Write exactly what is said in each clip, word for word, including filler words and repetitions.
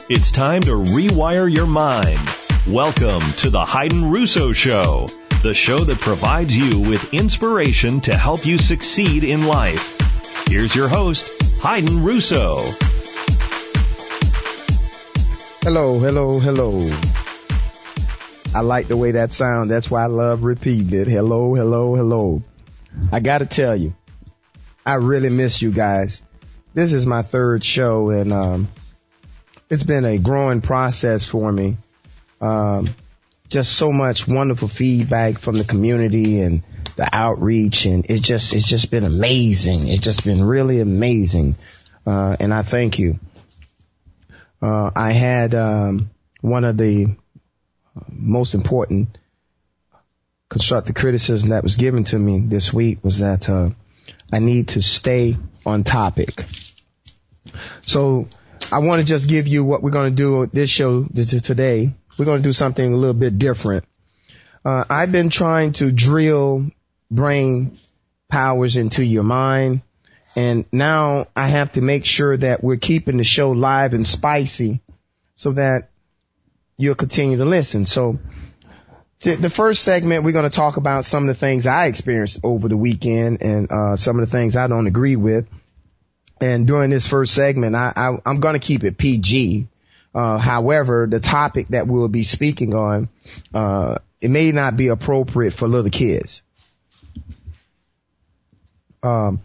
It's time to rewire your mind. Welcome to the Hayden Russo Show, the show that provides you with inspiration to help you succeed in life. Here's your host, Hayden Russo. Hello, hello, hello. I like the way that sounds. That's why I love repeating it. Hello, hello, hello. I got to tell you, I really miss you guys. This is my third show, and um, it's been a growing process for me. Um, just so much wonderful feedback from the community and the outreach, and it just it's just been amazing. It's just been really amazing, uh, and I thank you. Uh, I had um, one of the most important constructive criticism that was given to me this week was that uh, I need to stay on topic. So I want to just give you what we're going to do with this show today. We're going to do something a little bit different. Uh, I've been trying to drill brain powers into your mind, and now I have to make sure that we're keeping the show live and spicy so that you'll continue to listen. So th- the first segment, we're going to talk about some of the things I experienced over the weekend and uh, some of the things I don't agree with. And during this first segment, I, I, I'm going to keep it P G. Uh, however, the topic that we'll be speaking on, uh, it may not be appropriate for little kids. Um,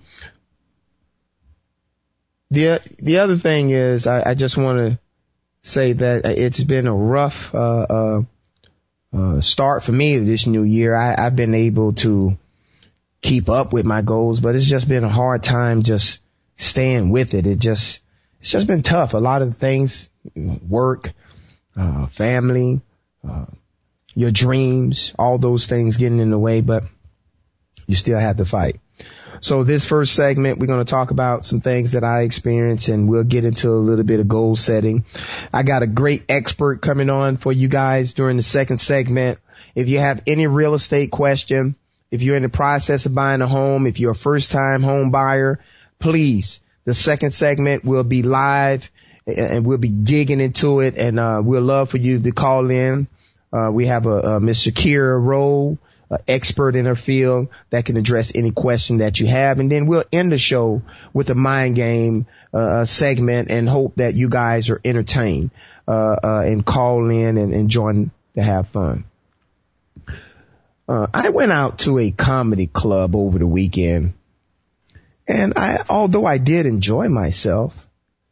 the, the other thing is I, I just want to say that it's been a rough, uh, uh, uh, start for me this new year. I, I've been able to keep up with my goals, but it's just been a hard time just staying with it. It just, it's just been tough. A lot of things, work, uh, family, uh, your dreams, all those things getting in the way, but you still have to fight. So this first segment, we're going to talk about some things that I experienced, and we'll get into a little bit of goal setting. I got a great expert coming on for you guys during the second segment. If you have any real estate question, if you're in the process of buying a home, if you're a first time home buyer, please, the second segment will be live and we'll be digging into it, and uh, we'll love for you to call in. Uh, we have a, a Miss Shakira Rowe, uh, expert in her field that can address any question that you have. And then we'll end the show with a mind game uh, segment and hope that you guys are entertained uh, uh, and call in and, and join to have fun. Uh, I went out to a comedy club over the weekend. And I, although I did enjoy myself,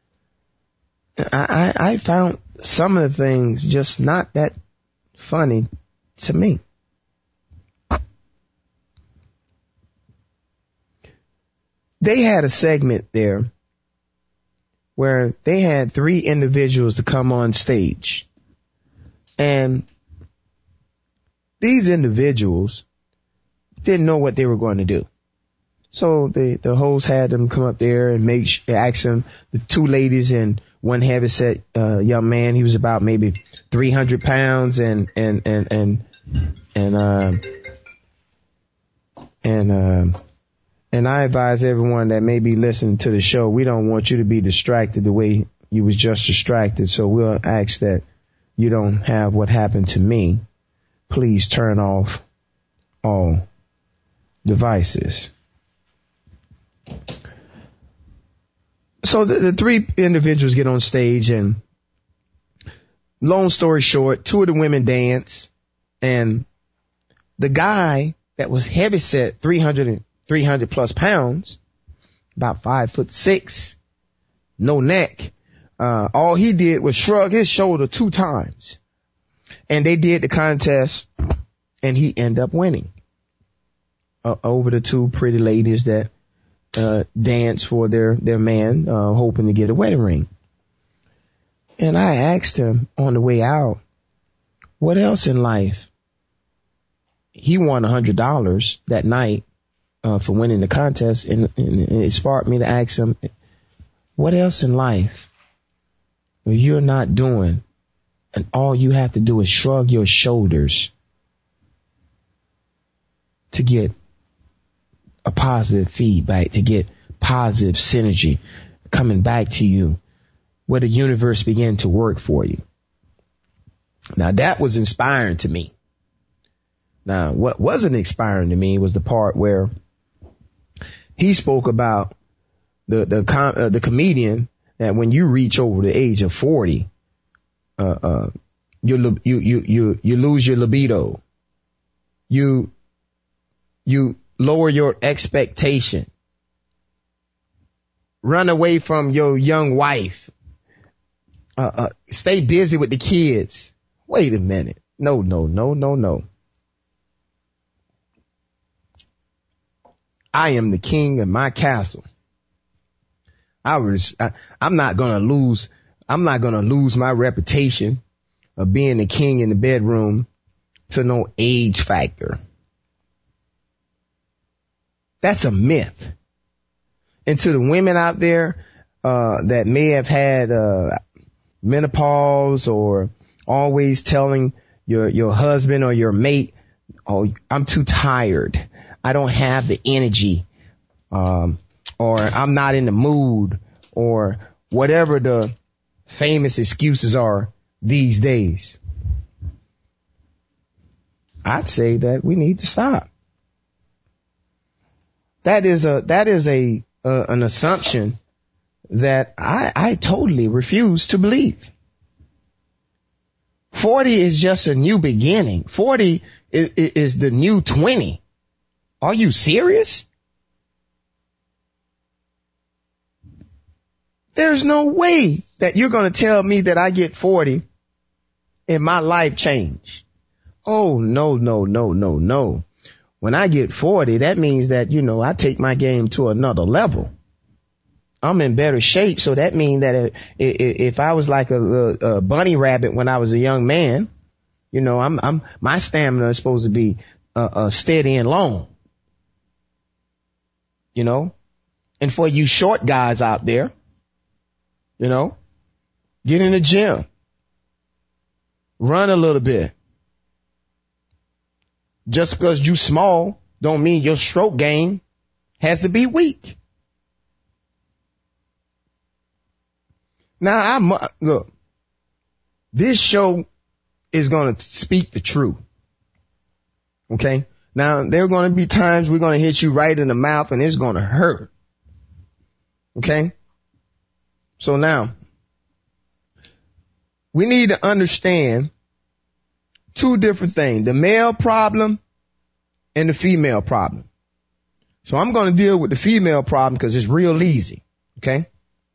I, I, I found some of the things just not that funny to me. They had a segment there where they had three individuals to come on stage. And these individuals didn't know what they were going to do. So the, the host had them come up there and make, ask them, the two ladies and one heavyset, uh, young man, he was about maybe three hundred pounds and, and, and, and, and, um, and, um, and I advise everyone that may be listening to the show, we don't want you to be distracted the way you was just distracted. So we'll ask that you don't have what happened to me. Please turn off all devices. So the, the three individuals get on stage, and long story short, two of the women dance, and the guy that was heavy set, three hundred, three hundred plus pounds, about five foot six, no neck, uh, all he did was shrug his shoulder two times. And they did the contest, and he ended up winning uh, over the two pretty ladies that Uh, dance for their, their man, uh, hoping to get a wedding ring. And I asked him on the way out, what else in life? He won a hundred dollars that night, uh, for winning the contest. And, and it sparked me to ask him, what else in life you're not doing? And all you have to do is shrug your shoulders to get a positive feedback, to get positive synergy coming back to you. where the universe began to work for you. Now that was inspiring to me. Now what wasn't inspiring to me was the part where he spoke about the, the, com, uh, the comedian that when you reach over the age of forty, uh, uh, you, you, you, you, you lose your libido. You, you lower your expectation. Run away from your young wife. Uh, uh, stay busy with the kids. Wait a minute. No, no, no, no, no. I am the king of my castle. I was, I, I'm not going to lose, I'm not going to lose my reputation of being the king in the bedroom to no age factor. That's a myth. And to the women out there, uh, that may have had, uh, menopause or always telling your, your husband or your mate, oh, I'm too tired. I don't have the energy, um, or I'm not in the mood, or whatever the famous excuses are these days. I'd say that we need to stop. That is a, that is a, uh, an assumption that I, I totally refuse to believe. forty is just a new beginning. forty is, is the new twenty. Are you serious? There's no way that you're going to tell me that I get forty and my life changed. Oh, no, no, no, no, no. When I get forty, that means that, you know, I take my game to another level. I'm in better shape. So that means that if I was like a, a bunny rabbit when I was a young man, you know, I'm, I'm, my stamina is supposed to be uh, uh, steady and long. You know, and for you short guys out there, you know, get in the gym, run a little bit. Just because you small don't mean your stroke game has to be weak. Now, I'm, look, this show is going to speak the truth. Okay. Now, there are going to be times we're going to hit you right in the mouth and it's going to hurt. Okay. So now we need to understand two different things, the male problem and the female problem. So I'm going to deal with the female problem because it's real easy. Okay.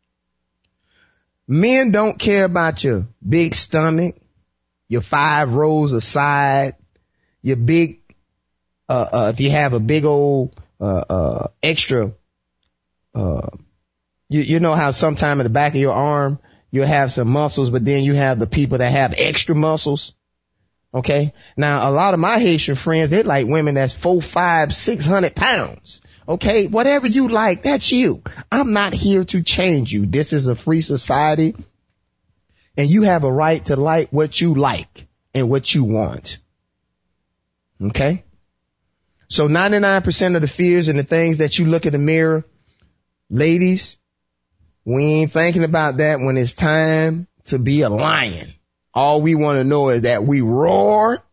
Men don't care about your big stomach, your five rows of side, your big, uh, uh, if you have a big old, uh, uh, extra, uh, you, you know how sometime in the back of your arm, you'll have some muscles, but then you have the people that have extra muscles. Okay. Now, a lot of my Haitian friends, they like women that's four, five, six hundred pounds. Okay. Whatever you like, that's you. I'm not here to change you. This is a free society and you have a right to like what you like and what you want. Okay. So ninety-nine percent of the fears and the things that you look in the mirror, ladies, we ain't thinking about that when it's time to be a lion. All we want to know is that we roar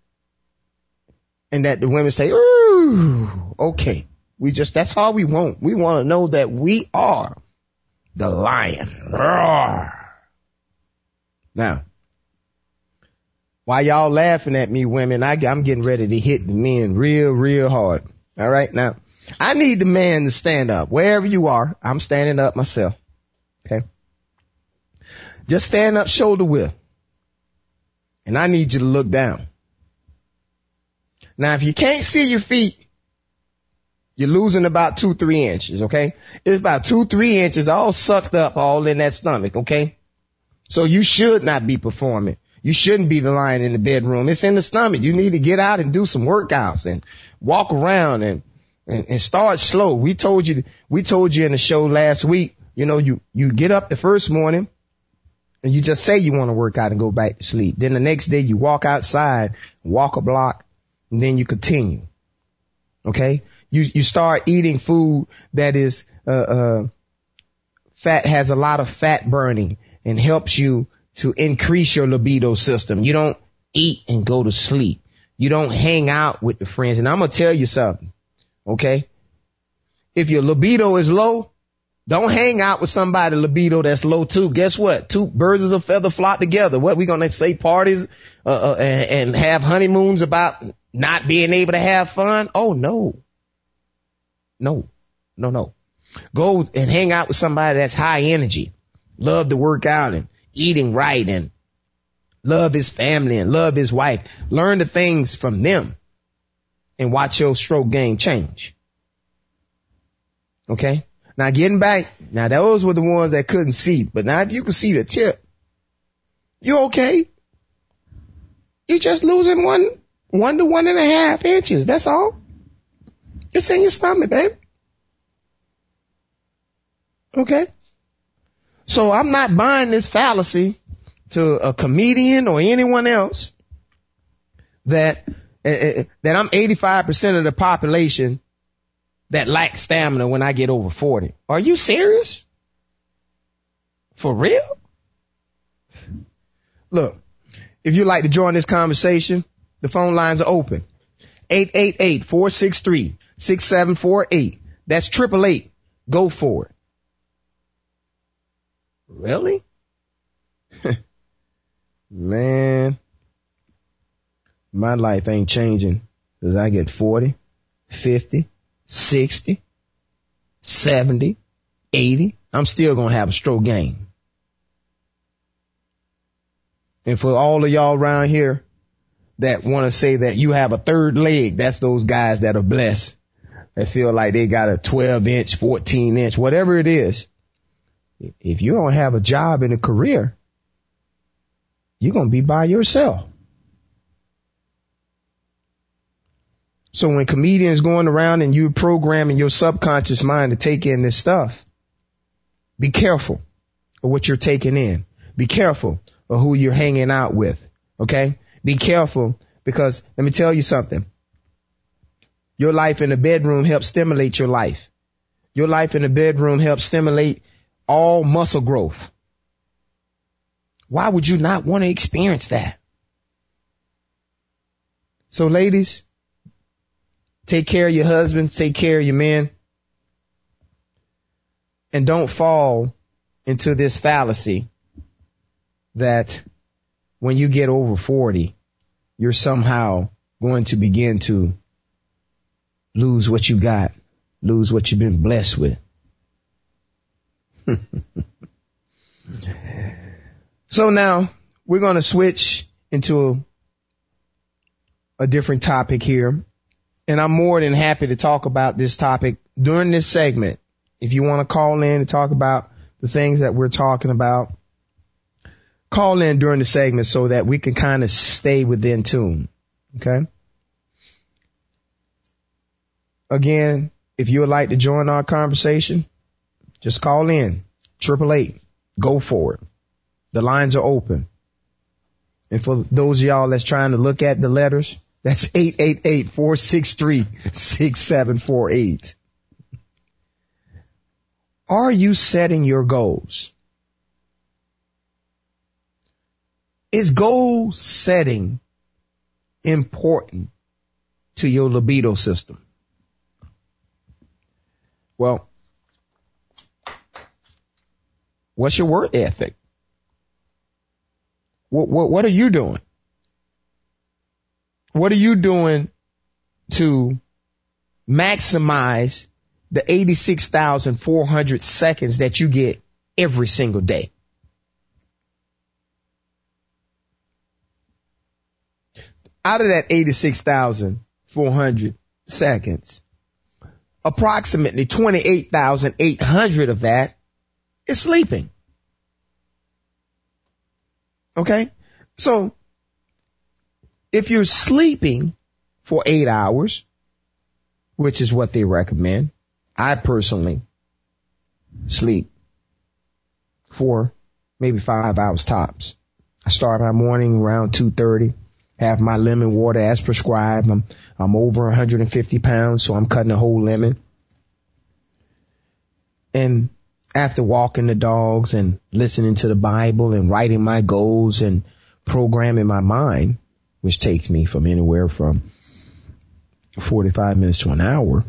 and that the women say, ooh, okay. We just, that's all we want. We want to know that we are the lion. Roar. Now, while y'all laughing at me, women, I, I'm getting ready to hit the men real, real hard. All right. Now, I need the man to stand up. Wherever you are, I'm standing up myself. Okay. Just stand up shoulder width. And I need you to look down. Now, if you can't see your feet, you're losing about two, three inches. Okay. It's about two, three inches all sucked up all in that stomach. Okay. So you should not be performing. You shouldn't be the lion in the bedroom. It's in the stomach. You need to get out and do some workouts and walk around and, and, and start slow. We told you, we told you in the show last week, you know, you, you get up the first morning and you just say you want to work out and go back to sleep. Then the next day you walk outside, walk a block, and then you continue. Okay. You, you start eating food that is, uh, uh, fat, has a lot of fat burning and helps you to increase your libido system. You don't eat and go to sleep. You don't hang out with the friends. And I'm going to tell you something, okay? If your libido is low, don't hang out with somebody libido that's low too. Guess what? Two birds of a feather flock together. What, we going to say parties uh, uh, and, and have honeymoons about not being able to have fun? Oh, no. No, no, no. Go and hang out with somebody that's high energy, love to work out and eating right and love his family and love his wife. Learn the things from them and watch your stroke game change. Okay? Now getting back, now those were the ones that couldn't see, but now if you can see the tip, you're okay. You're just losing one, one to one and a half inches. That's all. It's in your stomach, baby. Okay? So I'm not buying this fallacy to a comedian or anyone else that, uh, that I'm eighty-five percent of the population that lacks stamina when I get over forty. Are you serious? For real? Look, if you'd like to join this conversation, the phone lines are open. eight eight eight, four six three, six seven four eight. That's triple eight. Go for it. Really? Man, my life ain't changing because I get forty, fifty, sixty, seventy, eighty. I'm still going to have a stroke game. And for all of y'all around here that want to say that you have a third leg, that's those guys that are blessed, that feel like they got a twelve inch, fourteen inch, whatever it is. If you don't have a job and a career, you're going to be by yourself. So when comedians going around and you programming your subconscious mind to take in this stuff, be careful of what you're taking in. Be careful of who you're hanging out with. Okay? Be careful because let me tell you something. Your life in the bedroom helps stimulate your life. Your life in the bedroom helps stimulate all muscle growth. Why would you not want to experience that? So ladies, take care of your husbands, take care of your men, and don't fall into this fallacy that when you get over forty, you're somehow going to begin to lose what you got, lose what you've been blessed with. So now we're going to switch into a, a different topic here. And I'm more than happy to talk about this topic during this segment. If you want to call in and talk about the things that we're talking about, call in during the segment so that we can kind of stay within tune. Okay. Again, if you would like to join our conversation, just call in. Triple eight. Go for it. The lines are open. And for those of y'all that's trying to look at the letters, that's eight eight eight, four six three, six seven four eight. Are you setting your goals? Is goal setting important to your libido system? Well, what's your work ethic? What, what, what are you doing? What are you doing to maximize the eighty-six thousand four hundred seconds that you get every single day? Out of that eighty-six thousand four hundred seconds, approximately twenty-eight thousand eight hundred of that is sleeping. Okay? So if you're sleeping for eight hours, which is what they recommend, I personally sleep for maybe five hours tops. I start my morning around two thirty, have my lemon water as prescribed. I'm, I'm over one hundred fifty pounds, so I'm cutting a whole lemon. And after walking the dogs and listening to the Bible and writing my goals and programming my mind, which takes me from anywhere from forty-five minutes to an hour,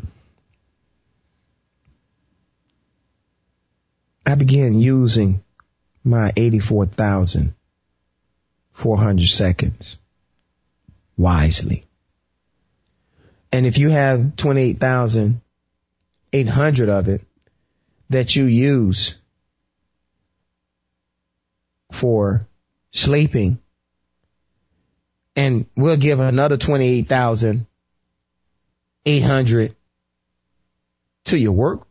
I began using my eighty-four thousand four hundred seconds wisely. And if you have twenty-eight thousand eight hundred of it that you use for sleeping, and we'll give another twenty-eight thousand eight hundred to your work,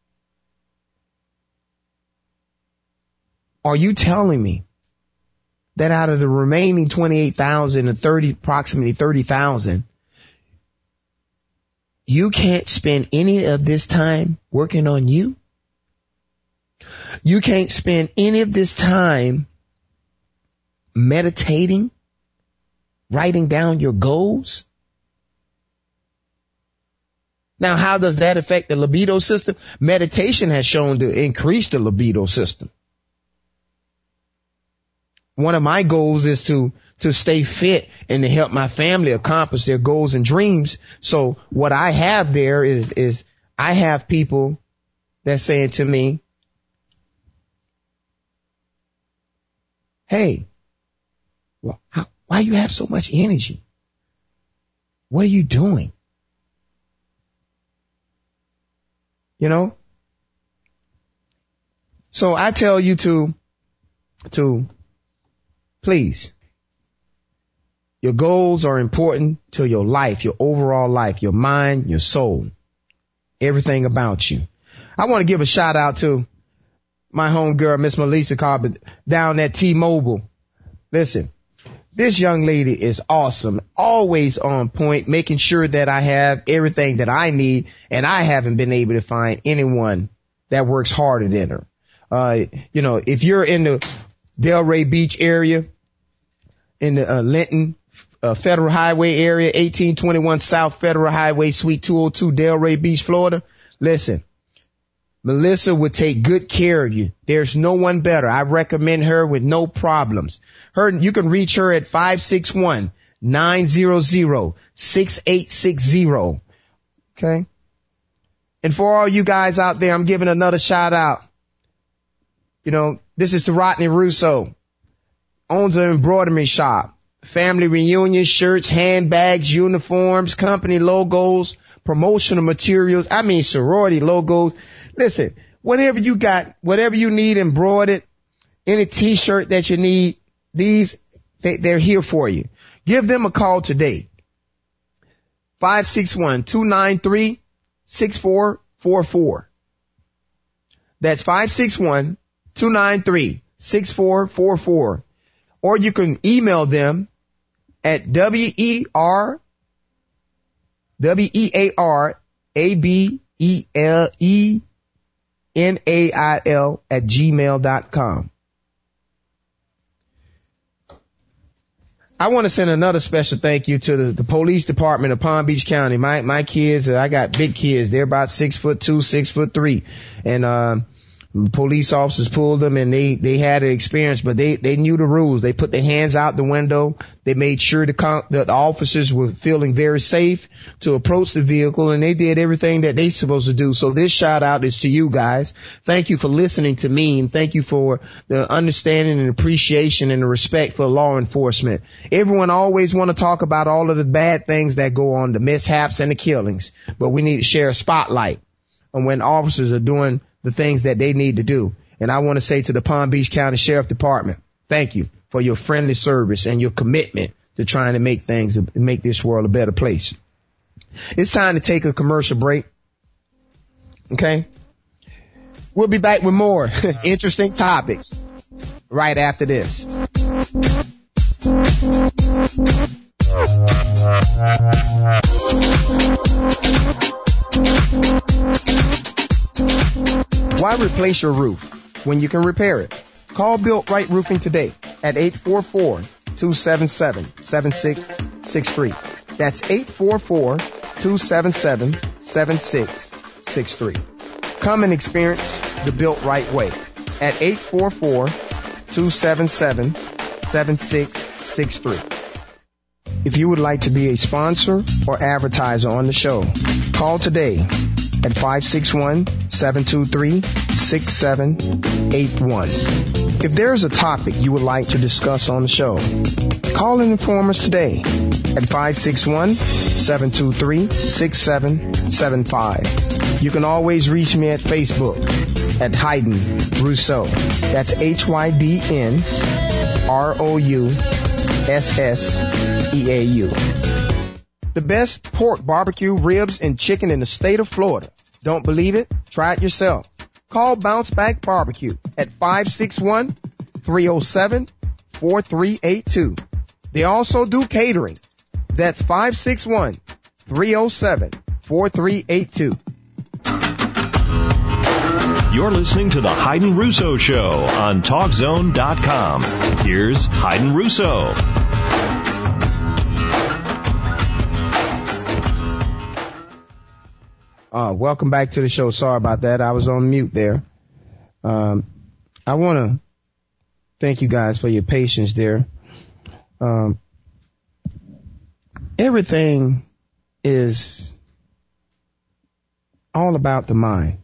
are you telling me that out of the remaining twenty-eight thousand and thirty, approximately thirty thousand, you can't spend any of this time working on you? You can't spend any of this time meditating, writing down your goals? Now, how does that affect the libido system? Meditation has shown to increase the libido system. One of my goals is to, to stay fit and to help my family accomplish their goals and dreams. So what I have there is, is I have people that's saying to me, hey, well, how, why you have so much energy? What are you doing? You know? So I tell you to, to, please, your goals are important to your life, your overall life, your mind, your soul, everything about you. I want to give a shout out to my homegirl, Miss Melissa Carpenter, down at T-Mobile. Listen, this young lady is awesome, always on point, making sure that I have everything that I need, and I haven't been able to find anyone that works harder than her. Uh, you know, if you're in the Delray Beach area, in the uh, Linton uh, Federal Highway area, eighteen twenty-one South Federal Highway, Suite two oh two, Delray Beach, Florida, listen, Melissa would take good care of you. There's no one better. I recommend her with no problems. Her, you can reach her at five six one, nine hundred, six eight six zero. Okay. And for all you guys out there, I'm giving another shout out. You know, this is to Rodney Russo, owns an embroidery shop, family reunion shirts, handbags, uniforms, company logos, promotional materials. I mean, sorority logos. Listen, whatever you got, whatever you need embroidered, any t-shirt that you need, these, they, they're here for you. Give them a call today. five six one, two nine three, six four four four. That's five six one, two nine three, six four four four. Or you can email them at W E R, W E A R A B E L E N A I L at gmail dot com. I want to send another special thank you to the, the police department of Palm Beach County. My, my kids, I got big kids. They're about six foot two, six foot three. And, uh, police officers pulled them and they, they had an experience, but they, they knew the rules. They put their hands out the window. They made sure the, con- the officers were feeling very safe to approach the vehicle, and they did everything that they supposed to do. So this shout out is to you guys. Thank you for listening to me, and thank you for the understanding and appreciation and the respect for law enforcement. Everyone always want to talk about all of the bad things that go on, the mishaps and the killings, but we need to share a spotlight on when officers are doing the things that they need to do. And I want to say to the Palm Beach County Sheriff Department, thank you for your friendly service and your commitment to trying to make things, make this world a better place. It's time to take a commercial break. Okay. We'll be back with more interesting topics right after this. Why replace your roof when you can repair it? Call Built Right Roofing today at eight four four, two seven seven, seven six six three. That's eight four four, two seven seven, seven six six three. Come and experience the Built Right way at eight four four, two seven seven, seven six six three. If you would like to be a sponsor or advertiser on the show, call today at five six one, seven two three, six seven eight one. If there is a topic you would like to discuss on the show, call and inform us today at five six one, seven two three, six seven seven five. You can always reach me at Facebook at Hayden Rousseau. That's H Y D N R O U S S E A U. The best pork, barbecue, ribs, and chicken in the state of Florida. Don't believe it? Try it yourself. Call Bounce Back Barbecue at five six one, three oh seven, four three eight two. They also do catering. That's five six one, three oh seven, four three eight two. You're listening to the Hayden Russo Show on Talk Zone dot com. Here's Hayden Russo. Uh, welcome back to the show. Sorry about that. I was on mute there. Um, I want to thank you guys for your patience there. Um, everything is all about the mind.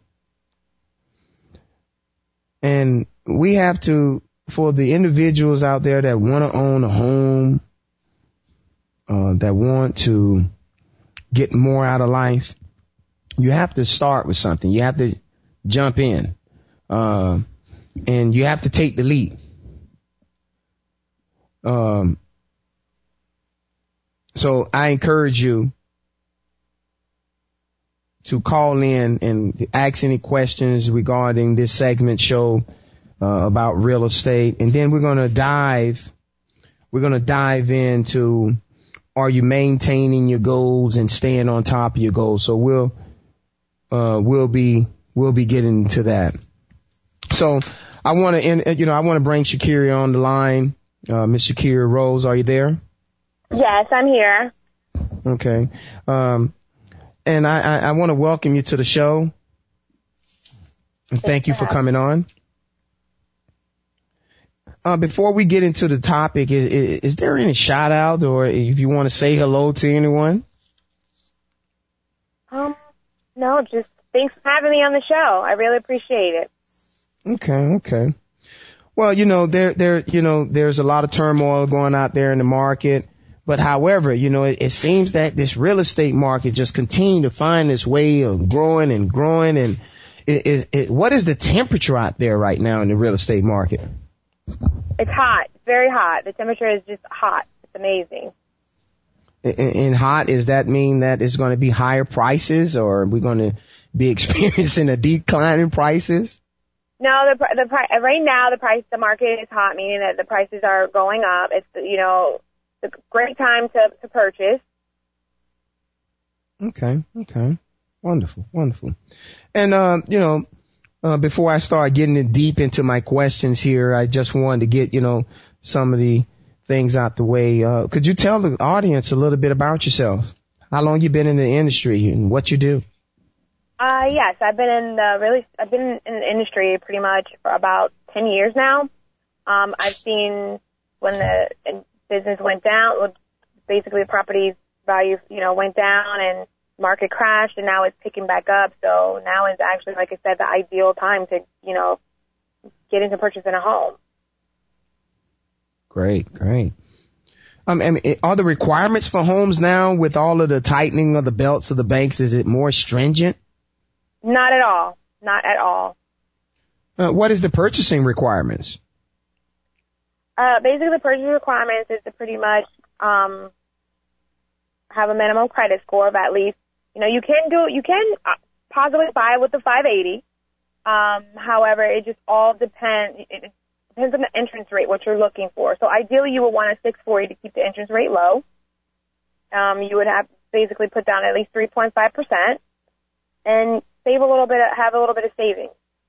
And we have to, for the individuals out there that want to own a home, uh, that want to get more out of life, you have to start with something. You have to jump in, uh, and you have to take the lead. Um, so I encourage you to call in and ask any questions regarding this segment show uh, about real estate, and then we're going to dive. We're going to dive into: are you maintaining your goals and staying on top of your goals? So we'll. Uh, we'll be, we'll be getting to that. So I want to, you know, I want to bring Shakira on the line. Uh, Miss Shakira Rose, are you there? Yes, I'm here. Okay. Um, and I, I, I want to welcome you to the show. And thank you for coming on. Uh, before we get into the topic, is, is, is there any shout out or if you want to say hello to anyone? Um, No, just thanks for having me on the show. I really appreciate it. Okay, okay. Well, you know, there, there, you know, there's a lot of turmoil going out there in the market. But however, you know, it, it seems that this real estate market just continue to find its way of growing and growing. And it, it, it, what is the temperature out there right now in the real estate market? It's hot, very hot. The temperature is just hot. It's amazing. In hot, does that mean that it's going to be higher prices, or are we going to be experiencing a decline in prices? No, the the price right now the price the market is hot, meaning that the prices are going up. It's you know it's a great time to to purchase. Okay, okay, wonderful, wonderful. And uh, you know, uh, before I start getting deep into my questions here, I just wanted to get you know some of the things out the way. Uh, could you tell the audience a little bit about yourself? How long you been in the industry and what you do? Uh, yes, I've been in the really, I've been in the industry pretty much for about ten years now. Um, I've seen when the business went down, basically the property value, you know, went down and market crashed, and now it's picking back up. So now is actually, like I said, the ideal time to, you know, get into purchasing a home. Great, great. Um, I mean, are the requirements for homes now, with all of the tightening of the belts of the banks, is it more stringent? Not at all. Not at all. Uh, what is the purchasing requirements? Uh, basically, the purchasing requirements is to pretty much um, have a minimum credit score of at least, you know, you can do, you can possibly buy with the five eighty. Um, however, it just all depends. It, Depends on the interest rate, what you're looking for. So ideally, you would want a six forty to keep the interest rate low. Um, you would have basically put down at least three point five percent and save a little bit, have a little bit of savings.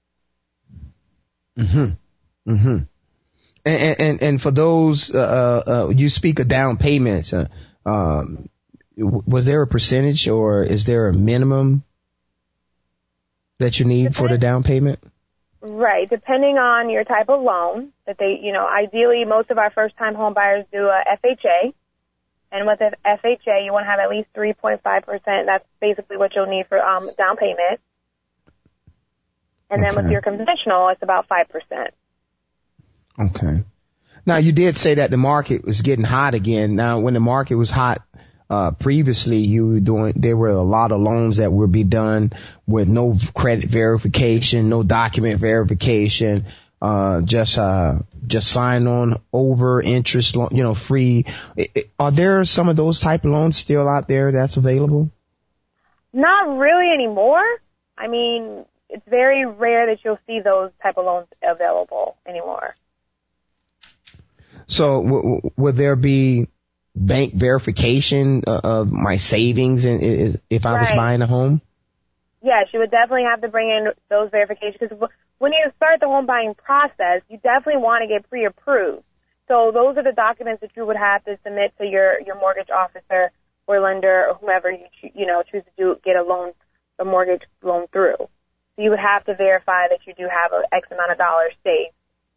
Mm-hmm. Mm-hmm. And, and, and for those, uh, uh, you speak of down payments, uh, um, was there a percentage or is there a minimum that you need for the down payment? Right, depending on your type of loan that they, you know, ideally most of our first-time home buyers do a F H A. And with an F H A, you want to have at least three point five percent. That's basically what you'll need for um, down payment. And then Okay. with your conventional, it's about five percent. Okay. Now, you did say that the market was getting hot again. Now, when the market was hot uh previously, you were doing, there were a lot of loans that would be done with no credit verification, no document verification, uh just uh just sign on over interest, lo- you know, free. I- I- Are there some of those type of loans still out there that's available? Not really anymore. I mean, it's very rare that you'll see those type of loans available anymore. So w- w- would there be bank verification uh, of my savings in, i- if I was Right. buying a home? Yes, you would definitely have to bring in those verifications because when you start the home buying process, you definitely want to get pre-approved. So those are the documents that you would have to submit to your, your mortgage officer or lender or whomever you choo- you know choose to do get a loan, a mortgage loan through. So you would have to verify that you do have an X amount of dollars saved.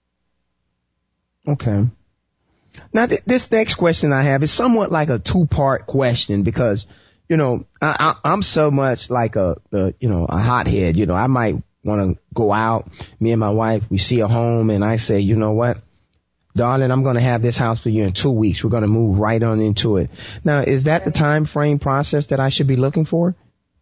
Okay. Now, th- this next question I have is somewhat like a two-part question because, you know, I, I, I'm so much like a, a, you know, a hothead. You know, I might want to go out. Me and my wife, we see a home, and I say, you know what, darling, I'm going to have this house for you in two weeks. We're going to move right on into it. Now, is that the time frame process that I should be looking for?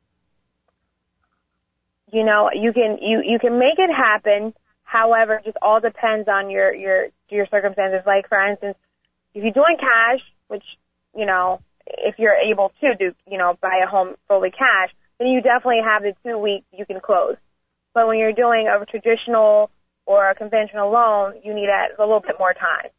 You know, you can you you can make it happen. However, it just all depends on your your your circumstances. Like for instance, if you're doing cash, which you know, if you're able to do, you know, buy a home fully cash, then you definitely have the two weeks you can close. But when you're doing a traditional or a conventional loan, you need a, a little bit more time.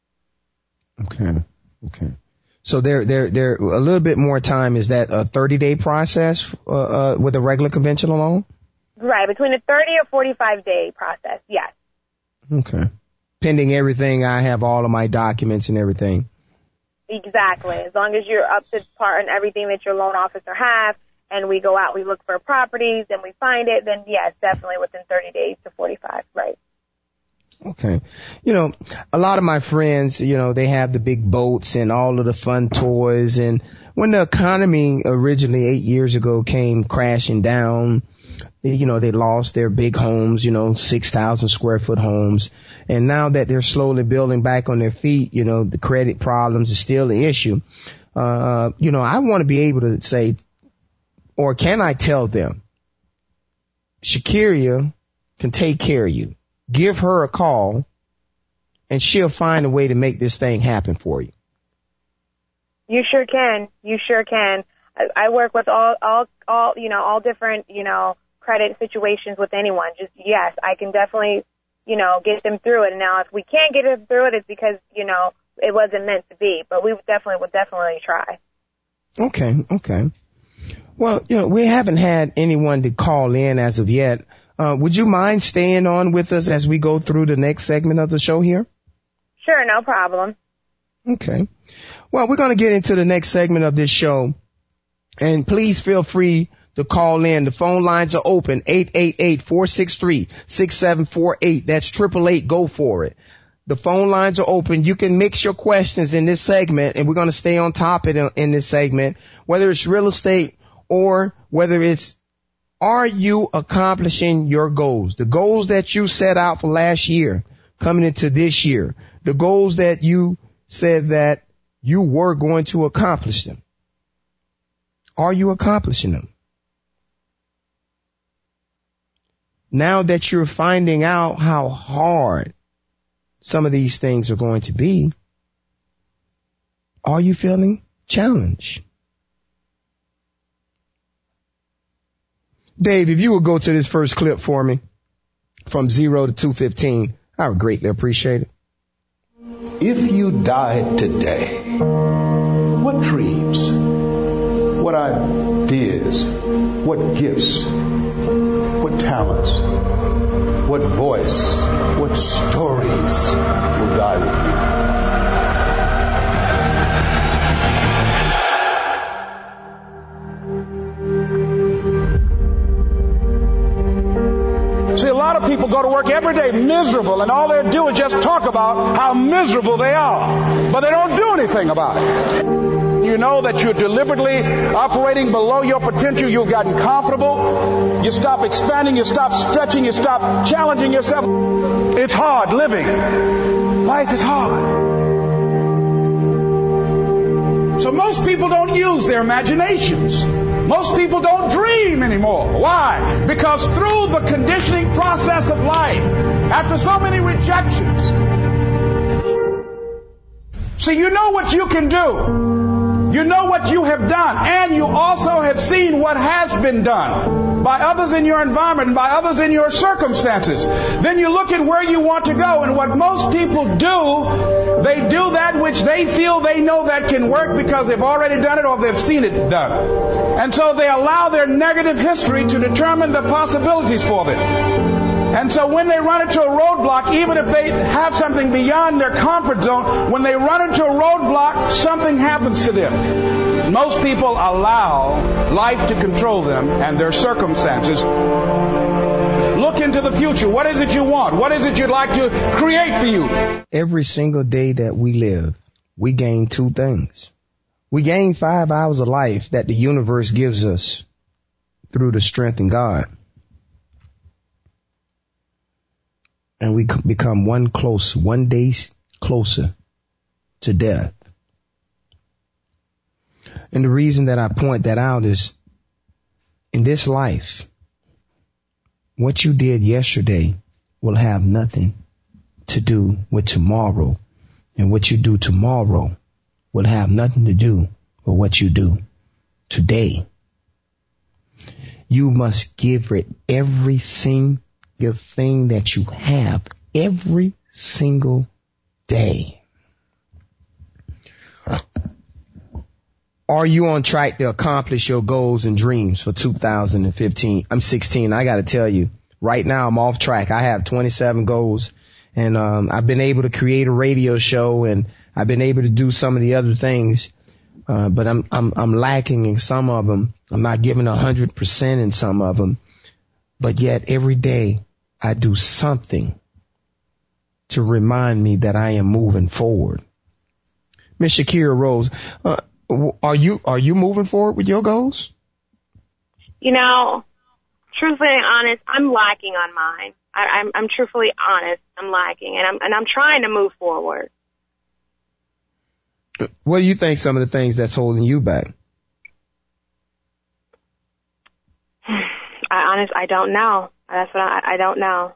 Okay. Okay. So there, there, there, a little bit more time. Is that a thirty day process, uh, uh, with a regular conventional loan? Right, between a thirty or forty-five day process, yes. Okay. Pending everything, I have all of my documents and everything. Exactly. As long as you're up to par on everything that your loan officer has, and we go out, we look for properties, and we find it, then yes, definitely within thirty days to forty-five, right. Okay. You know, a lot of my friends, you know, they have the big boats and all of the fun toys. And when the economy originally eight years ago came crashing down, you know, they lost their big homes, you know, six thousand square foot homes. And now that they're slowly building back on their feet, you know, the credit problems is still an issue. Uh, you know, I want to be able to say, or can I tell them, Shakiria can take care of you. Give her a call and she'll find a way to make this thing happen for you. You sure can. You sure can. I, I work with all, all, all, you know, all different, you know, credit situations with anyone. Just, yes, I can definitely, you know, get them through it. And now if we can't get them through it, it's because, you know, it wasn't meant to be. But we definitely would definitely try. Okay, okay. Well, you know, we haven't had anyone to call in as of yet. Uh, would you mind staying on with us as we go through the next segment of the show here? Sure, no problem. Okay. Well, we're going to get into the next segment of this show. And please feel free to call in. The phone lines are open, eight eight eight, four six three, six seven four eight. That's triple eight, go for it. The phone lines are open. You can mix your questions in this segment, and we're going to stay on top of it in this segment, whether it's real estate or whether it's, are you accomplishing your goals? The goals that you set out for last year, coming into this year, the goals that you said that you were going to accomplish them. Are you accomplishing them? Now that you're finding out how hard some of these things are going to be, are you feeling challenged? Dave, if you would go to this first clip for me from zero to two fifteen, I would greatly appreciate it. If you died today, what dreams, what ideas, what gifts, what talents, what voice, what stories will die with you? See, a lot of people go to to work every day miserable, and all they do is just talk about how miserable they are. But they don't do anything about it. You know that you're deliberately operating below your potential. You've gotten comfortable. You stop expanding. You stop stretching. You stop challenging yourself. It's hard living. Life is hard. So most people don't use their imaginations. Most people don't dream anymore. Why? Because through the conditioning process of life, after so many rejections, see, you know what you can do. You know what you have done, and you also have seen what has been done by others in your environment, by others in your circumstances. Then you look at where you want to go, and what most people do, they do that which they feel they know that can work because they've already done it or they've seen it done. And so they allow their negative history to determine the possibilities for them. And so when they run into a roadblock, even if they have something beyond their comfort zone, when they run into a roadblock, something happens to them. Most people allow life to control them and their circumstances. Look into the future. What is it you want? What is it you'd like to create for you? Every single day that we live, we gain two things. We gain five hours of life that the universe gives us through the strength in God. And we become one close, one day closer to death. And the reason that I point that out is in this life, what you did yesterday will have nothing to do with tomorrow. And what you do tomorrow will have nothing to do with what you do today. You must give it everything the thing that you have every single day. Are you on track to accomplish your goals and dreams for two thousand fifteen? I'm sixteen. I got to tell you, right now I'm off track. I have twenty-seven goals, and um, I've been able to create a radio show, and I've been able to do some of the other things, uh, but I'm I'm I'm lacking in some of them. I'm not giving a hundred percent in some of them, but yet every day I do something to remind me that I am moving forward. Miss Shakira Rose, uh, are you are you moving forward with your goals? You know, truthfully and honest, I'm lacking on mine. I, I'm, I'm truthfully honest. I'm lacking, and I'm and I'm trying to move forward. What do you think? Some of the things that's holding you back? I honest, I don't know. That's what I, I don't know.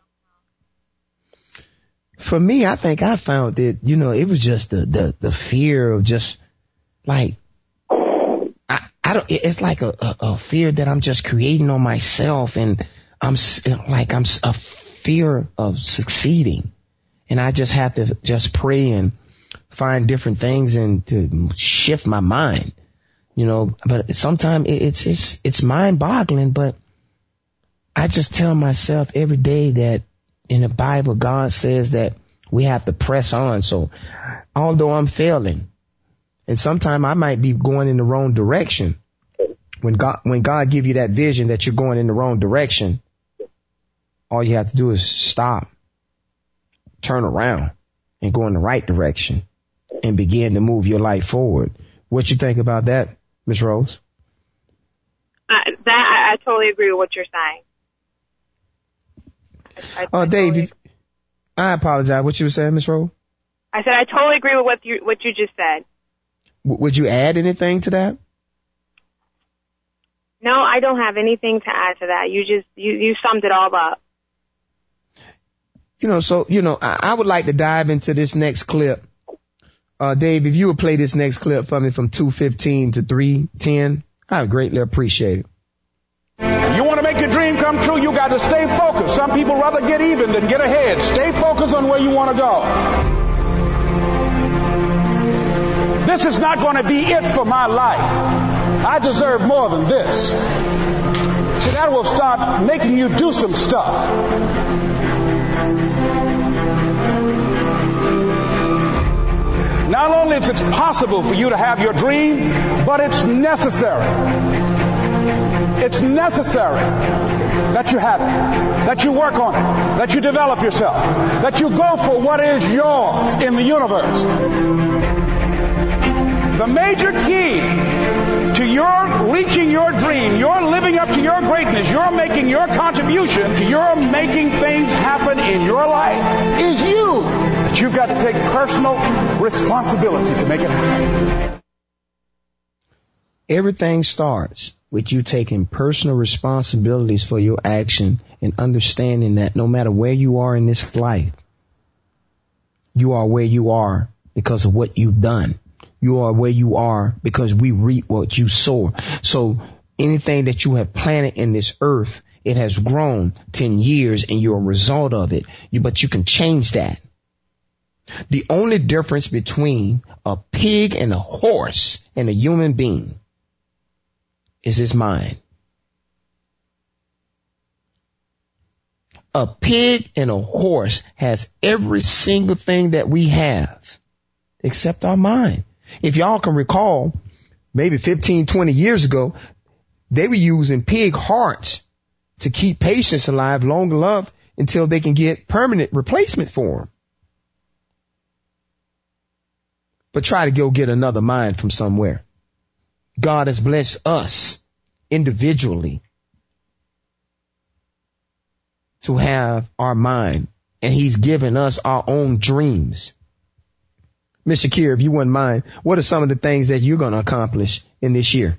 For me, I think I found that, you know, it was just the, the, the fear of just like, I, I don't, it's like a, a, a fear that I'm just creating on myself, and I'm like, I'm a fear of succeeding, and I just have to just pray and find different things and to shift my mind, you know, but sometimes it's, it's, it's mind boggling, but I just tell myself every day that in the Bible, God says that we have to press on. So although I'm failing, and sometimes I might be going in the wrong direction, when God, when God give you that vision that you're going in the wrong direction, all you have to do is stop, turn around, and go in the right direction and begin to move your life forward. What you think about that, Miss Rose? Uh, that I, I totally agree with what you're saying. I, oh, I Dave, totally... you, I apologize. What you were saying, Miss Rose? I said I totally agree with what you what you just said. W- would you add anything to that? No, I don't have anything to add to that. You just you, you summed it all up. You know, so you know, I, I would like to dive into this next clip. Uh, Dave, if you would play this next clip for me from two fifteen to three ten, I would greatly appreciate it. You want to make your dream come true, you got to stay focused. Some people rather get even than get ahead. Stay focused on where you want to go. This is not going to be it for my life. I deserve more than this. So that will start making you do some stuff. Not only is it possible for you to have your dream, but it's necessary. It's necessary that you have it, that you work on it, that you develop yourself, that you go for what is yours in the universe. The major key to your reaching your dream, your living up to your greatness, your making your contribution to your making things happen in your life is you. But you've got to take personal responsibility to make it happen. Everything starts with you taking personal responsibilities for your action and understanding that no matter where you are in this life, you are where you are because of what you've done. You are where you are because we reap what you sow. So anything that you have planted in this earth, it has grown ten years and you're a result of it. You, but you can change that. The only difference between a pig and a horse and a human being is his mind. A pig and a horse has every single thing that we have except our mind. If y'all can recall, maybe fifteen, twenty years ago, they were using pig hearts to keep patients alive long enough until they can get permanent replacement for them. But try to go get another mind from somewhere. God has blessed us individually to have our mind, and he's given us our own dreams. Miz Shakir, if you wouldn't mind, what are some of the things that you're going to accomplish in this year?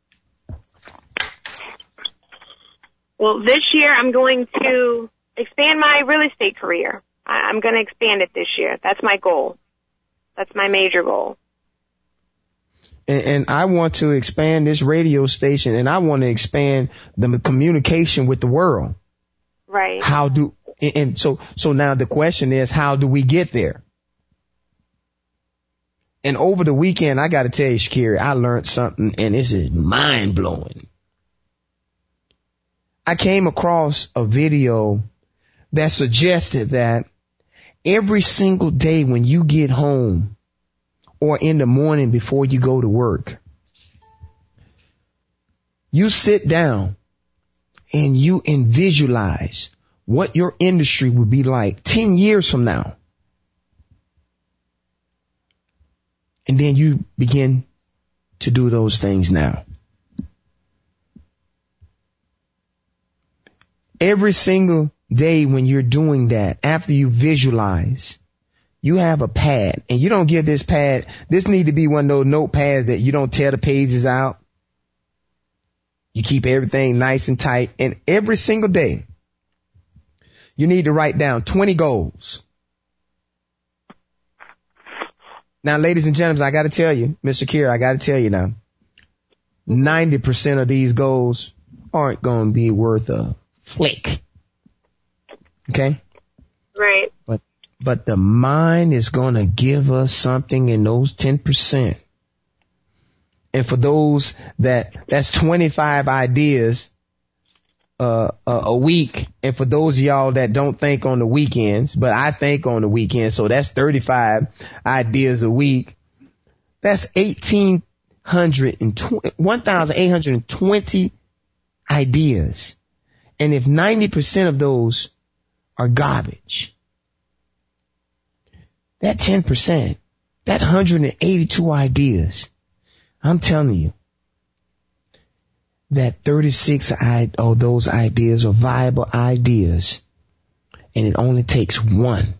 Well, this year I'm going to expand my real estate career. I'm going to expand it this year. That's my goal. That's my major goal. And, and I want to expand this radio station, and I want to expand the communication with the world. Right. How do, and so, so now the question is, how do we get there? And over the weekend, I got to tell you, Shakira, I learned something, and this is mind blowing. I came across a video that suggested that every single day when you get home or in the morning before you go to work, you sit down and you and visualize what your industry would be like ten years from now. And then you begin to do those things now. Every single day when you're doing that, after you visualize, you have a pad, and you don't give this pad, this need to be one of those notepads that you don't tear the pages out. You keep everything nice and tight, and every single day, you need to write down twenty goals. Now, ladies and gentlemen, I got to tell you, Mister Shakir, I got to tell you now, ninety percent of these goals aren't going to be worth a flick. Okay? Right. But, but the mind is going to give us something in those ten percent. And for those that, that's twenty-five ideas, uh, a, a week. And for those of y'all that don't think on the weekends, but I think on the weekends, so that's thirty-five ideas a week. That's eighteen hundred twenty, one thousand eight hundred twenty ideas. And if ninety percent of those are garbage, that ten percent, that one hundred eighty-two ideas, I'm telling you that thirty-six of those ideas are viable ideas, and it only takes one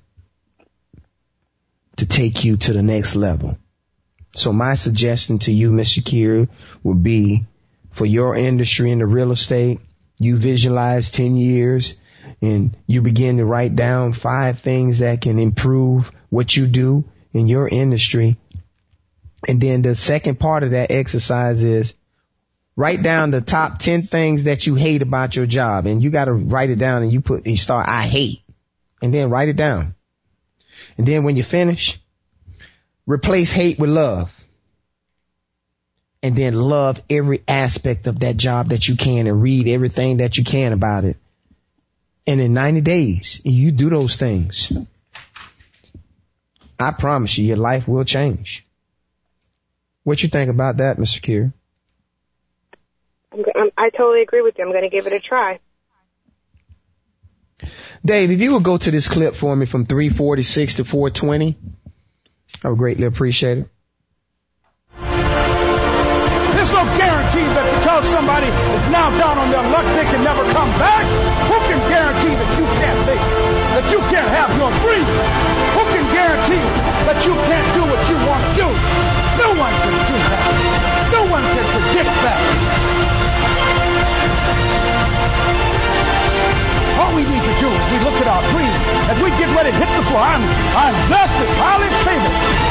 to take you to the next level. So my suggestion to you, Miz Shakir, would be for your industry in the real estate, you visualize ten years and you begin to write down five things that can improve what you do in your industry. And then the second part of that exercise is write down the top ten things that you hate about your job. And you got to write it down, and you put, you start, I hate, and then write it down. And then when you finish, replace hate with love. And then love every aspect of that job that you can, and read everything that you can about it. And in ninety days, you do those things, I promise you, your life will change. What you think about that, Mister Shakir? I'm, I'm, I totally agree with you. I'm going to give it a try. Dave, if you would go to this clip for me from three forty-six to four twenty, I would greatly appreciate it. There's no guarantee that because somebody is now down on their luck, they can never come back. Who can guarantee that you can't make it, that you can't have your dream? Who can guarantee that you can't do what you want to do? No one can do that. No one can predict that. All we need to do is we look at our dreams as we get ready to hit the floor. I'm, I'm blessed and highly favored.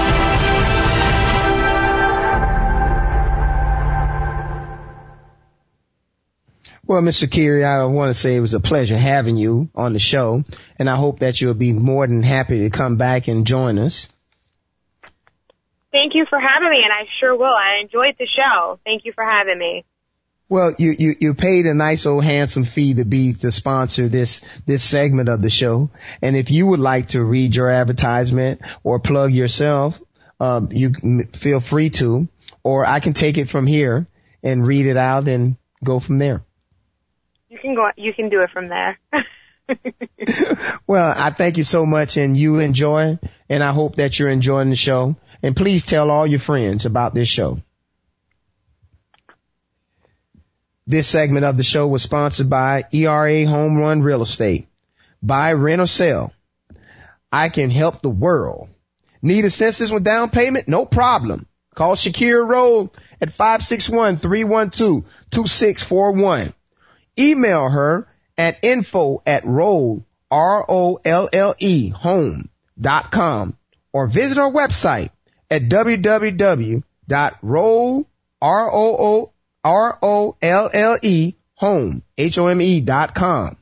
Well, Mister Keary, I want to say it was a pleasure having you on the show, and I hope that you'll be more than happy to come back and join us. Thank you for having me, and I sure will. I enjoyed the show. Thank you for having me. Well, you, you, you paid a nice old handsome fee to be, to sponsor this, this segment of the show. And if you would like to read your advertisement or plug yourself, um, you can feel free to, or I can take it from here and read it out and go from there. You can go, you can do it from there. Well, I thank you so much, and you enjoy, and I hope that you're enjoying the show. And please tell all your friends about this show. This segment of the show was sponsored by E R A Home Run Real Estate. Buy, rent, or sell. I can help the world. Need assistance with down payment? No problem. Call Shakira Roll at five six one, three one two, two six four one. Email her at info at roll, R O L L E, home dot com, or visit our website at w w w dot roll, R O O R O L L E, home, H O M E dot com.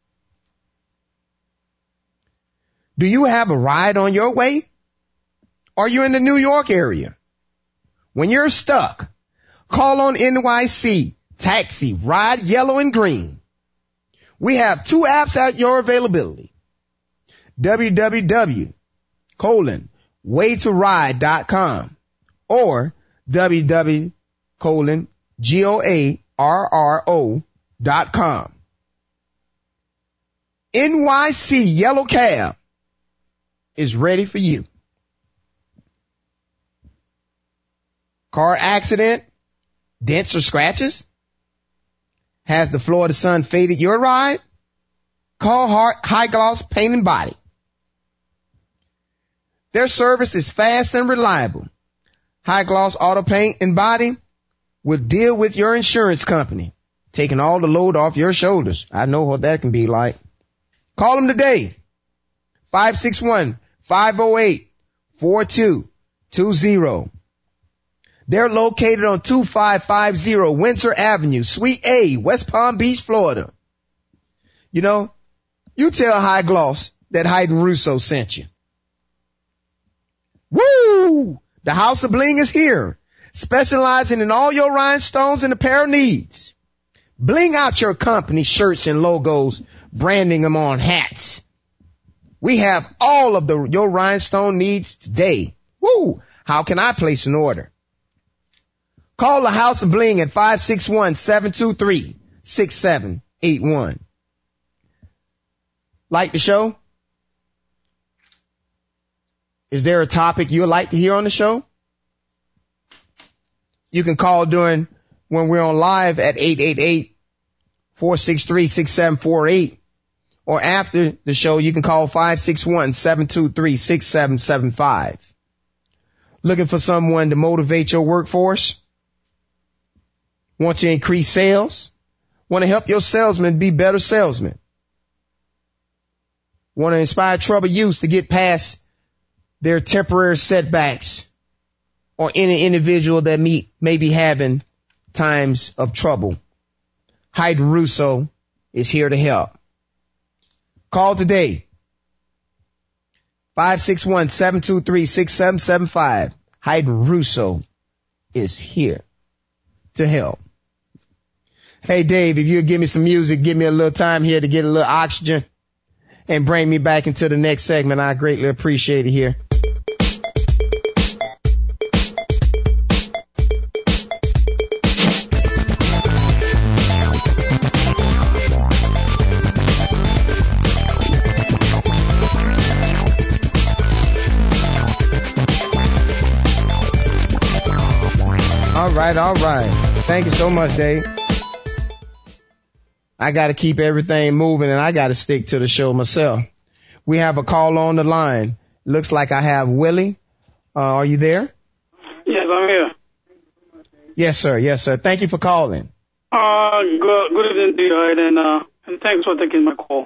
Do you have a ride on your way? Are you in the New York area? When you're stuck, call on N Y C Taxi Ride Yellow and Green. We have two apps at your availability. w w w colon way to ride dot com or w w w colon G O A R R O dot com. N Y C Yellow Cab is ready for you. Car accident, dents or scratches? Has the Florida sun faded your ride? Call High Gloss Paint and Body. Their service is fast and reliable. High Gloss Auto Paint and Body will deal with your insurance company, taking all the load off your shoulders. I know what that can be like. Call them today. five six one, five oh eight, four two two zero. They're located on two five five zero Windsor Avenue, Suite A, West Palm Beach, Florida. You know, you tell High Gloss that Hayden Russo sent you. Woo! The House of Bling is here, specializing in all your rhinestones and apparel needs. Bling out your company shirts and logos, branding them on hats. We have all of the your rhinestone needs today. Woo! How can I place an order? Call the House of Bling at five six one, seven two three, six seven eight one. Like the show? Is there a topic you would like to hear on the show? You can call during when we're on live at eight eight eight, four six three, six seven four eight. Or after the show, you can call five six one, seven two three, six seven seven five. Looking for someone to motivate your workforce? Want to increase sales? Want to help your salesmen be better salesmen? Want to inspire troubled youth to get past their temporary setbacks, or any individual that meet, may be having times of trouble? Hayden Russo is here to help. Call today. five six one, seven two three, six seven seven five. Hayden Russo is here to help. Hey, Dave, if you'll give me some music, give me a little time here to get a little oxygen and bring me back into the next segment, I greatly appreciate it here. All right, all right. Thank you so much, Dave. I got to keep everything moving, and I got to stick to the show myself. We have a call on the line. Looks like I have Willie. Uh, are you there? Yes, I'm here. Yes, sir. Yes, sir. Thank you for calling. Uh, good, good evening to you, and, uh, and thanks for taking my call.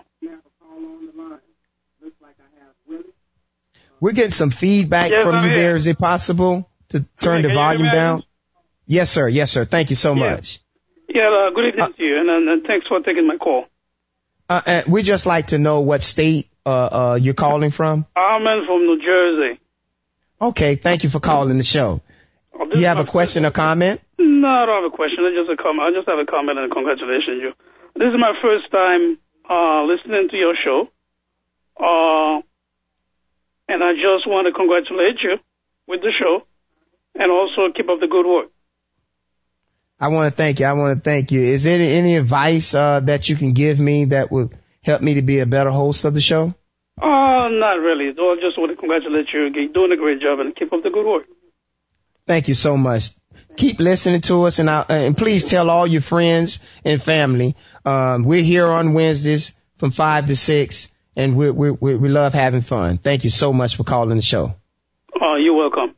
We're getting some feedback yes, from I'm you here. there. Is it possible to turn Can the volume down? Yes, sir. Yes, sir. Thank you so yeah. much. Yeah, uh, good evening uh, to you, and, and, and thanks for taking my call. Uh, and we just like to know what state uh, uh, you're calling from. I'm from New Jersey. Okay, thank you for calling the show. Oh, Do you have a question or comment? No, I don't have a question. I just a comment. I just have a comment and congratulations you. This is my first time uh, listening to your show, uh, and I just want to congratulate you with the show, and also keep up the good work. I want to thank you. I want to thank you. Is there any, any advice uh, that you can give me that would help me to be a better host of the show? Oh, uh, not really. I just want to congratulate you. You're doing a great job, and keep up the good work. Thank you so much. Keep listening to us, and, I, and please tell all your friends and family. Um, we're here on Wednesdays from five to six, and we we we we love having fun. Thank you so much for calling the show. Oh, you're welcome.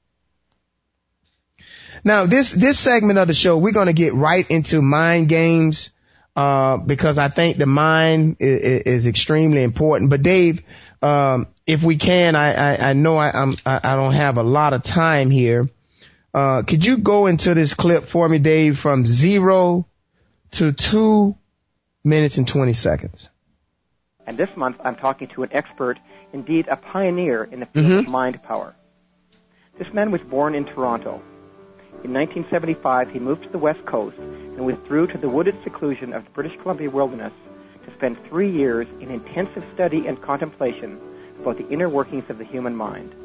Now, this this segment of the show, we're going to get right into mind games uh, because I think the mind is, is extremely important. But Dave, um, if we can, I I, I know I I'm, I I don't have a lot of time here. Uh, could you go into this clip for me, Dave, from zero to two minutes and twenty seconds? And this month, I'm talking to an expert, indeed a pioneer in the field mm-hmm. of mind power. This man was born in Toronto. In nineteen seventy-five, he moved to the West Coast and withdrew to the wooded seclusion of the British Columbia wilderness to spend three years in intensive study and contemplation about the inner workings of the human mind.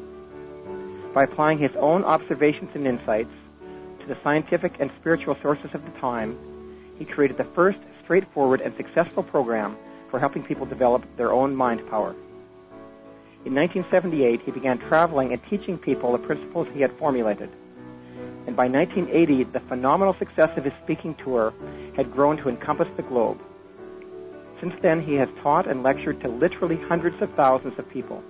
By applying his own observations and insights to the scientific and spiritual sources of the time, he created the first straightforward and successful program for helping people develop their own mind power. In nineteen seventy-eight, he began traveling and teaching people the principles he had formulated. And by nineteen eighty, the phenomenal success of his speaking tour had grown to encompass the globe. Since then, he has taught and lectured to literally hundreds of thousands of people.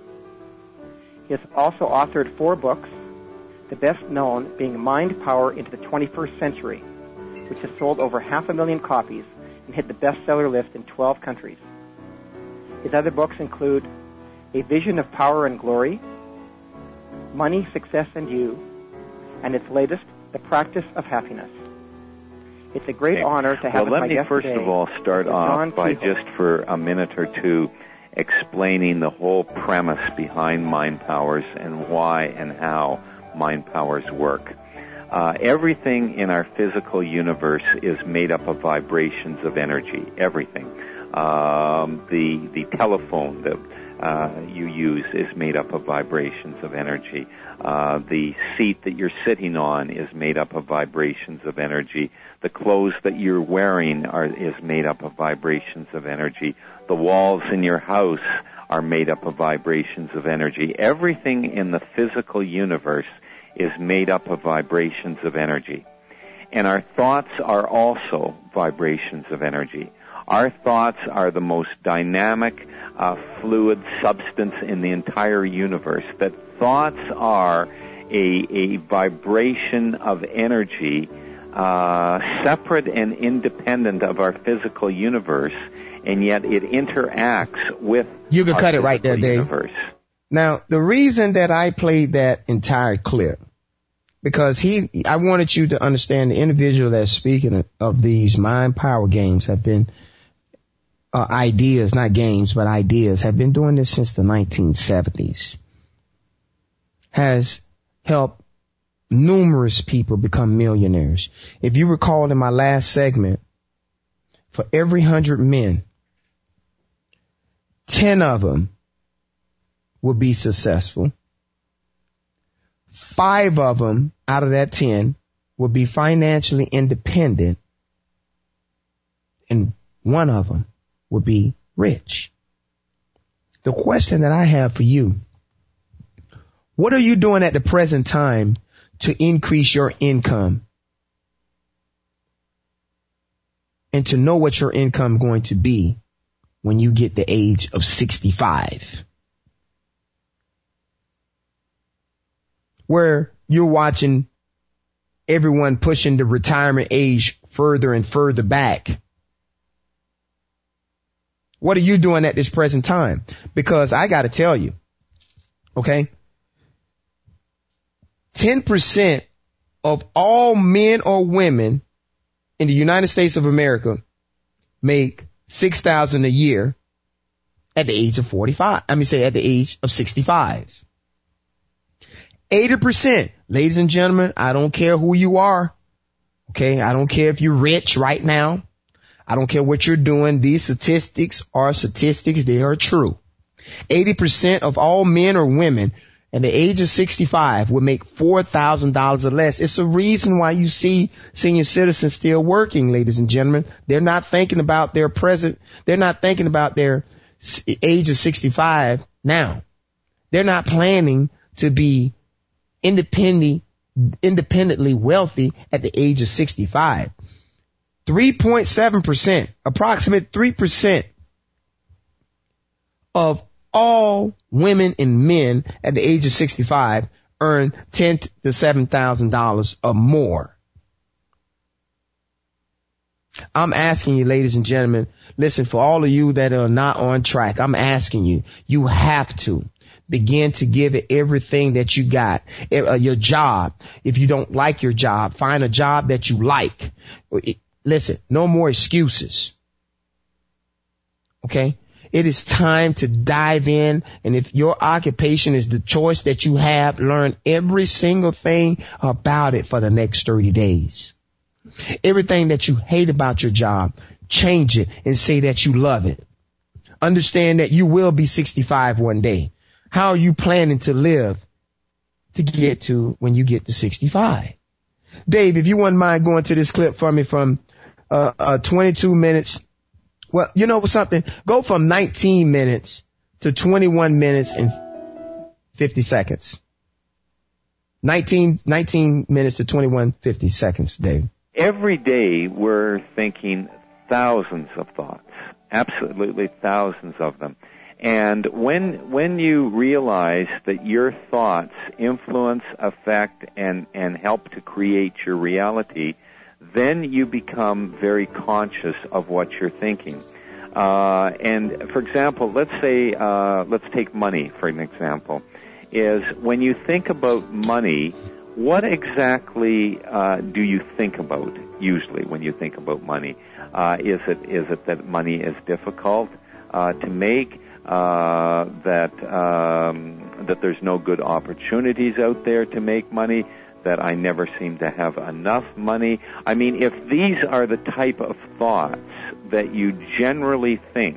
He has also authored four books, the best known being Mind Power into the twenty-first Century, which has sold over half a million copies and hit the bestseller list in twelve countries. His other books include A Vision of Power and Glory, Money, Success, and You, and its latest, The Practice of Happiness. It's a great okay. honor to have well, as my Well, guest let me first today, of all start off by Kehoe. just for a minute or two explaining the whole premise behind mind powers and why and how mind powers work. Uh, everything in our physical universe is made up of vibrations of energy. Everything. Um, the the telephone that uh, you use is made up of vibrations of energy. Uh, the seat that you're sitting on is made up of vibrations of energy. The clothes that you're wearing are is made up of vibrations of energy. The walls in your house are made up of vibrations of energy. Everything in the physical universe is made up of vibrations of energy. And our thoughts are also vibrations of energy. Our thoughts are the most dynamic, uh, fluid substance in the entire universe. That thoughts are a, a vibration of energy uh, separate and independent of our physical universe, and yet it interacts with You can our cut it right there, Dave. universe. Now, the reason that I played that entire clip, because he, I wanted you to understand the individual that's speaking of these mind power games have been uh, ideas, not games, but ideas, have been doing this since the nineteen seventies. Has helped numerous people become millionaires. If you recall in my last segment, for every hundred men, ten of them will be successful. Five of them out of that ten will be financially independent, and one of them will be rich. The question that I have for you, what are you doing at the present time to increase your income and to know what your income is going to be when you get the age of sixty-five. Where you're watching everyone pushing the retirement age further and further back. What are you doing at this present time? Because I got to tell you, okay, ten percent of all men or women in the United States of America make six thousand dollars a year at the age of forty-five. I mean, say at the age of sixty-five. eighty percent, ladies and gentlemen, I don't care who you are. Okay. I don't care if you're rich right now. I don't care what you're doing. These statistics are statistics. They are true. eighty percent of all men or women at the age of sixty-five would make four thousand dollars or less. It's a reason why you see senior citizens still working, ladies and gentlemen. They're not thinking about their present. They're not thinking about their age of sixty-five now. They're not planning to be independently, independently wealthy at the age of sixty-five. three point seven percent, approximate three percent of all women and men at the age of sixty-five earn ten to seven thousand dollars or more. I'm asking you, ladies and gentlemen, listen, for all of you that are not on track, I'm asking you, you have to begin to give it everything that you got. Uh, your job. If you don't like your job, find a job that you like. Listen, no more excuses. Okay? It is time to dive in. And if your occupation is the choice that you have, learn every single thing about it for the next thirty days. Everything that you hate about your job, change it and say that you love it. Understand that you will be sixty-five one day. How are you planning to live to get to when you get to sixty-five? Dave, if you wouldn't mind going to this clip for me from uh, uh twenty-two minutes. Well, you know something? Go from nineteen minutes to twenty-one minutes and fifty seconds. nineteen, nineteen minutes to twenty-one, fifty seconds, Dave. Every day we're thinking thousands of thoughts, absolutely thousands of them. And when when you realize that your thoughts influence, affect, and, and help to create your reality, then you become very conscious of what you're thinking. Uh, and for example, let's say, uh, let's take money for an example, is when you think about money, what exactly uh, do you think about usually when you think about money? Uh, is it is it that money is difficult uh, to make? Uh, that um, that there's no good opportunities out there to make money, that I never seem to have enough money. I mean, if these are the type of thoughts that you generally think,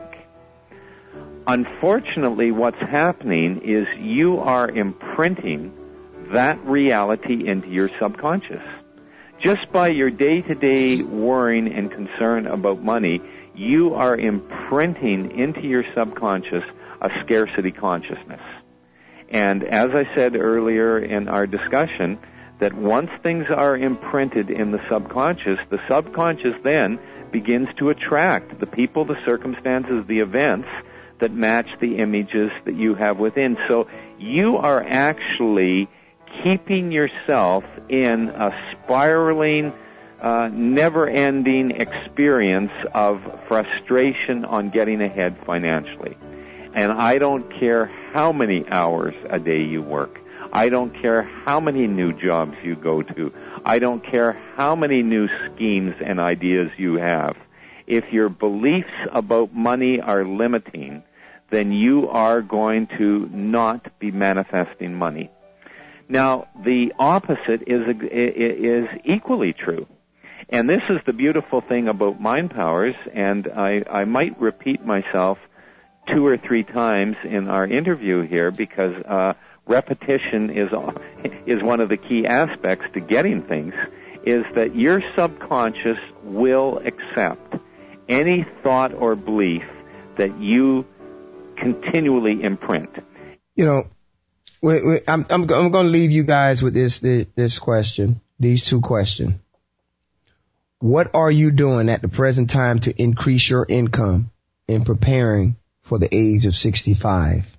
unfortunately what's happening is you are imprinting that reality into your subconscious. Just by your day-to-day worrying and concern about money, you are imprinting into your subconscious a scarcity consciousness. And as I said earlier in our discussion, that once things are imprinted in the subconscious, the subconscious then begins to attract the people, the circumstances, the events that match the images that you have within. So you are actually keeping yourself in a spiraling, Uh, never-ending experience of frustration on getting ahead financially. And I don't care how many hours a day you work. I don't care how many new jobs you go to. I don't care how many new schemes and ideas you have. If your beliefs about money are limiting, then you are going to not be manifesting money. Now, the opposite is is equally true. And this is the beautiful thing about Mind Powers, and I, I might repeat myself two or three times in our interview here because uh, repetition is is one of the key aspects to getting things, is that your subconscious will accept any thought or belief that you continually imprint. You know, wait, wait, I'm, I'm, I'm going to leave you guys with this, this, this question, these two questions. What are you doing at the present time to increase your income in preparing for the age of sixty-five?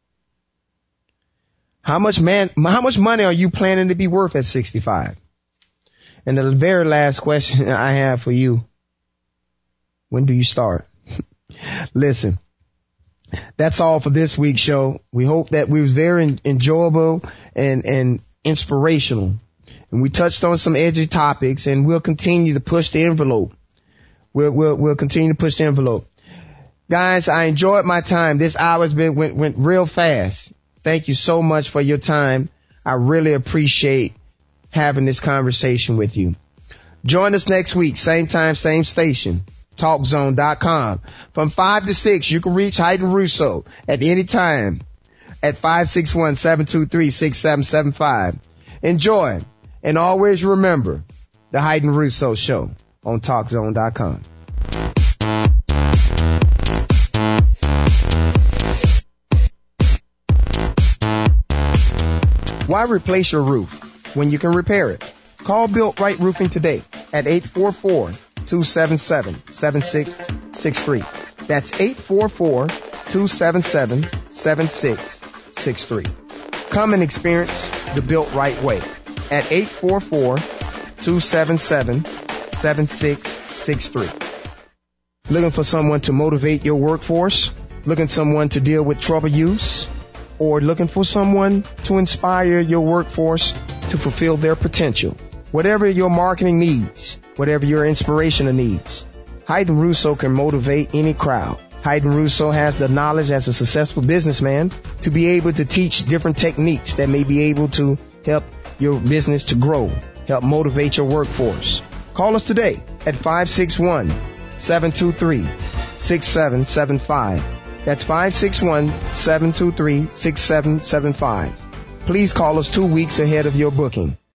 How much man, how much money are you planning to be worth at sixty-five? And the very last question I have for you, when do you start? Listen, that's all for this week's show. We hope that we was very enjoyable and, and inspirational. And we touched on some edgy topics, and we'll continue to push the envelope. We'll, we'll, we'll continue to push the envelope. Guys, I enjoyed my time. This hour's been, went, went real fast. Thank you so much for your time. I really appreciate having this conversation with you. Join us next week, same time, same station, talk zone dot com. From five to six, you can reach Hayden Russo at any time at five six one, seven two three, six seven seven five. Enjoy, and always remember the Hayden Russo Show on talk zone dot com. Why replace your roof when you can repair it? Call Built Right Roofing today at eight four four, two seven seven, seven six six three. That's eight four four, two seven seven, seven six six three. Come and experience the Built Right way at eight four four, two seven seven, seven six six three. Looking for someone to motivate your workforce? Looking for someone to deal with trouble use? Or looking for someone to inspire your workforce to fulfill their potential? Whatever your marketing needs, whatever your inspirational needs, Hayden Russo can motivate any crowd. Hayden Russo has the knowledge as a successful businessman to be able to teach different techniques that may be able to help your business to grow, help motivate your workforce. Call us today at five six one, seven two three, six seven seven five. That's five six one, seven two three, six seven seven five. Please call us two weeks ahead of your booking.